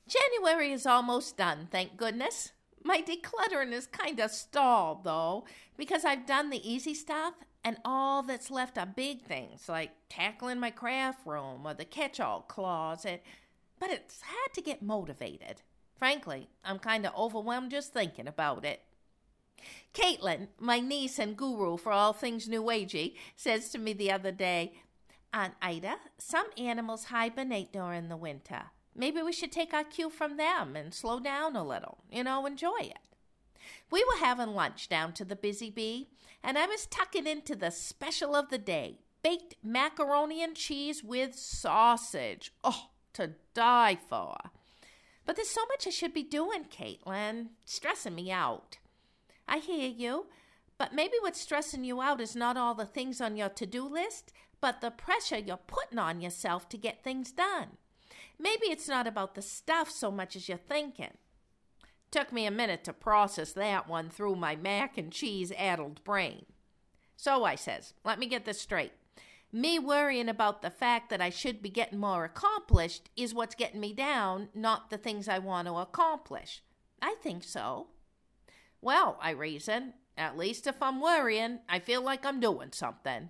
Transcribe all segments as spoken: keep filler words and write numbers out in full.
January is almost done, thank goodness. My decluttering is kind of stalled, though, because I've done the easy stuff, and all that's left are big things, like tackling my craft room or the catch-all closet. But it's hard to get motivated. Frankly, I'm kind of overwhelmed just thinking about it. Caitlin, my niece and guru for all things New Agey, says to me the other day, Aunt Ida, some animals hibernate during the winter. Maybe we should take our cue from them and slow down a little, you know, enjoy it. We were having lunch down to the Busy Bee, and I was tucking into the special of the day, baked macaroni and cheese with sausage. Oh, to die for. But there's so much I should be doing, Caitlin. Stressing me out. I hear you, but maybe what's stressing you out is not all the things on your to-do list, but the pressure you're putting on yourself to get things done. Maybe it's not about the stuff so much as you're thinking. Took me a minute to process that one through my mac and cheese-addled brain. So I says, let me get this straight. Me worrying about the fact that I should be getting more accomplished is what's getting me down, not the things I want to accomplish. I think so. Well, I reason, at least if I'm worrying, I feel like I'm doing something.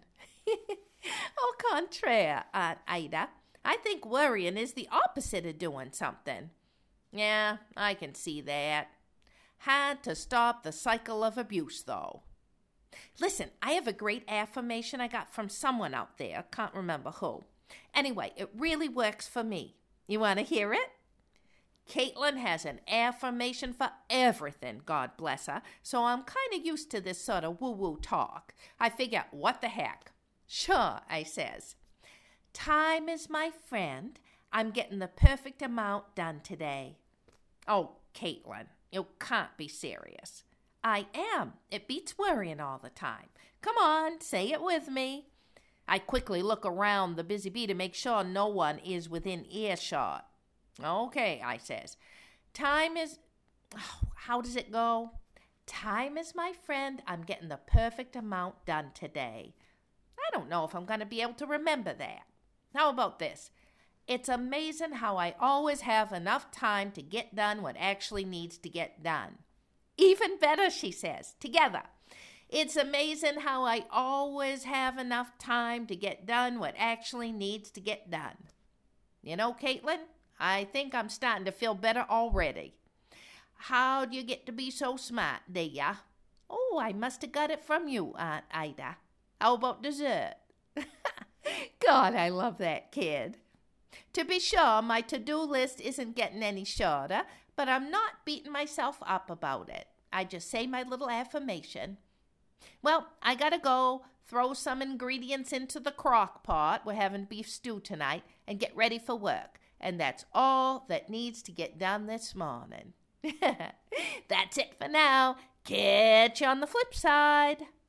Au contraire, Aunt Ida. I think worrying is the opposite of doing something. Yeah, I can see that. Had to stop the cycle of abuse, though. Listen, I have a great affirmation I got from someone out there. Can't remember who. Anyway, it really works for me. You want to hear it? Caitlin has an affirmation for everything, God bless her, so I'm kind of used to this sort of woo-woo talk. I figure, what the heck? Sure, I says. Time is my friend. I'm getting the perfect amount done today. Oh, Caitlin, you can't be serious. I am. It beats worrying all the time. Come on, say it with me. I quickly look around the Busy Bee to make sure no one is within earshot. Okay, I says. Time is... Oh, how does it go? Time is my friend. I'm getting the perfect amount done today. I don't know if I'm going to be able to remember that. How about this? It's amazing how I always have enough time to get done what actually needs to get done. Even better, she says, together. It's amazing how I always have enough time to get done what actually needs to get done. You know, Caitlin, I think I'm starting to feel better already. How'd you get to be so smart, do ya? Oh, I must have got it from you, Aunt Ida. How about dessert? God, I love that kid. To be sure, my to-do list isn't getting any shorter, but I'm not beating myself up about it. I just say my little affirmation. Well, I gotta go throw some ingredients into the crock pot. We're having beef stew tonight, and get ready for work. And that's all that needs to get done this morning. That's it for now. Catch you on the flip side.